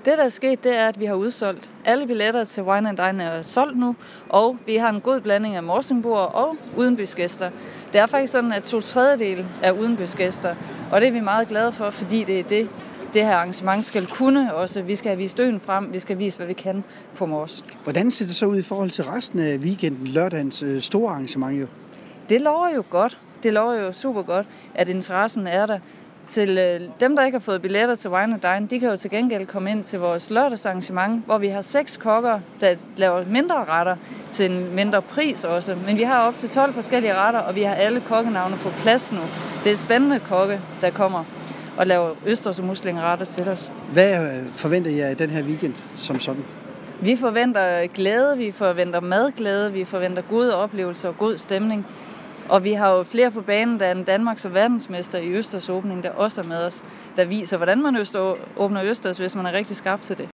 Det, der er sket, det er, at vi har udsolgt. Alle billetter til Wine and Dine er solgt nu, og vi har en god blanding af morsingboer og udenbysgæster. Det er faktisk sådan, at 2/3 er udenbysgæster, og det er vi meget glade for, fordi det er det her arrangement skal kunne også. Vi skal have vist øen frem, vi skal vise, hvad vi kan på Mors. Hvordan ser det så ud i forhold til resten af weekenden, lørdagens store arrangement jo? Det lover jo godt. Det lover jo super godt, at interessen er der. Til dem, der ikke har fået billetter til Wine and Dine, de kan jo til gengæld komme ind til vores lørdagsarrangement, hvor vi har 6 kokker, der laver mindre retter til en mindre pris også. Men vi har op til 12 forskellige retter, og vi har alle kokkenavne på plads nu. Det er spændende kokke, der kommer og laver østers- og muslingeretter til os. Hvad forventer jeg i den her weekend som sådan? Vi forventer glæde, vi forventer madglæde, vi forventer gode oplevelser og god stemning. Og vi har jo flere på banen, der er en Danmarks- og verdensmester i østersåbning, der også er med os, der viser, hvordan man åbner østers, hvis man er rigtig skarp til det.